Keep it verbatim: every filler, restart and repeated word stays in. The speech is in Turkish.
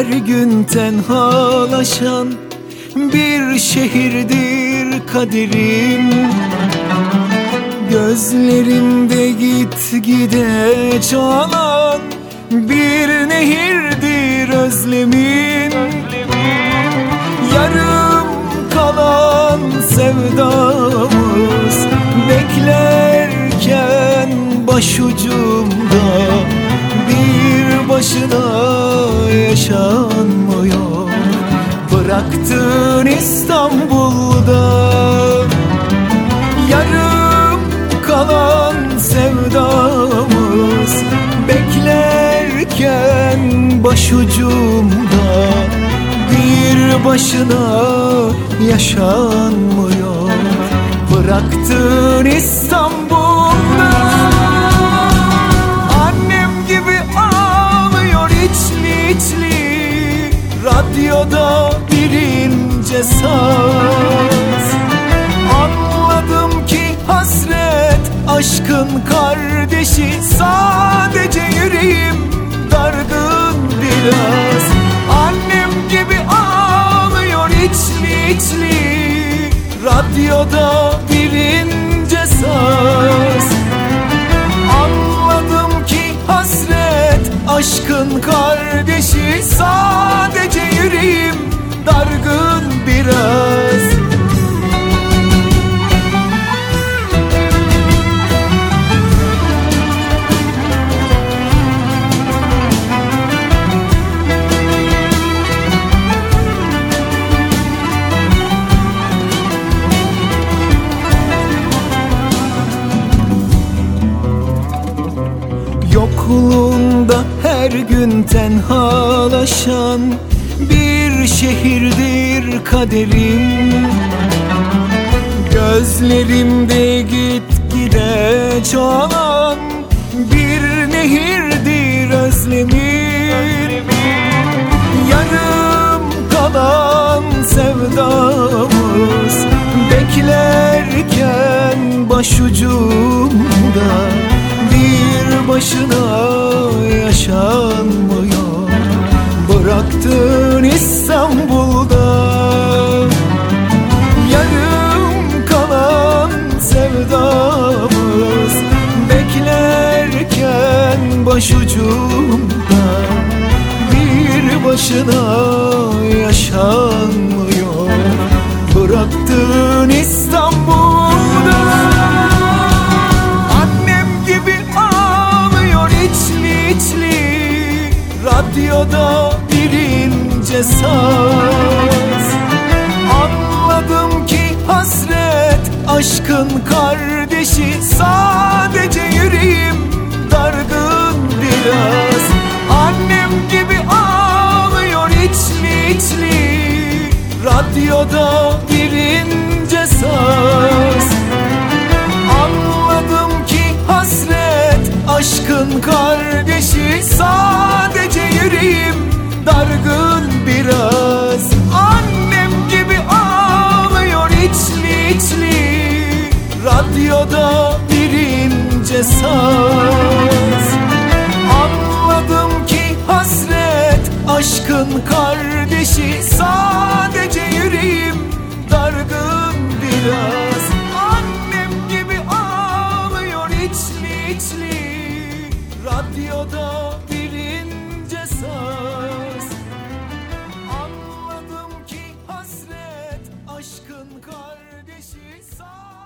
gün tenhalaşan bir şehirdir kaderim. Gözlerimde gitgide çoğalan bir nehirdir özlemin. Yarım kalan sevdamız beklerken başucumda bir başına yaşanmıyor. Bıraktın İstanbul'da yarım kalan sevdamız beklerken başucumda bir başına yaşanmıyor. Bıraktın İstanbul'da. Annem gibi ağlıyor içli içli, radyoda bir ince saz. Anladım ki hasret aşkın kardeşi, sadece yüreğim dargın biraz. Annem gibi ağlıyor içli içli, radyoda bir ince saz. Anladım ki hasret aşkın kardeşi, sadece yüreğim dargın biraz. Yokluğunda her gün tenhalaşan bir şehirdir kaderim. Gözlerimde gitgide çoğalan bir nehirdir özlemin. Yarım kalan sevdamız beklerken başucumda bir başına yaşanmıyor. Bıraktın İstanbul'da yarım kalan sevdamız beklerken başucumda bir başına yaşanmıyor. Bıraktın İstanbul'da. Radyoda bir ince saz. Anladım ki hasret aşkın kardeşi, sadece yüreğim dargın biraz. Annem gibi ağlıyor içli içli, radyoda bir ince saz. Anladım ki hasret aşkın kardeşi, sadece yüreğim dargın biraz. Annem gibi ağlıyor içli içli, radyoda bir ince saz. Anladım ki hasret aşkın kardeşi, sadece yüreğim dargın biraz. Annem gibi ağlıyor içli içli, radyoda bir ince saz. Anladım ki hasret aşkın kardeşi, saz.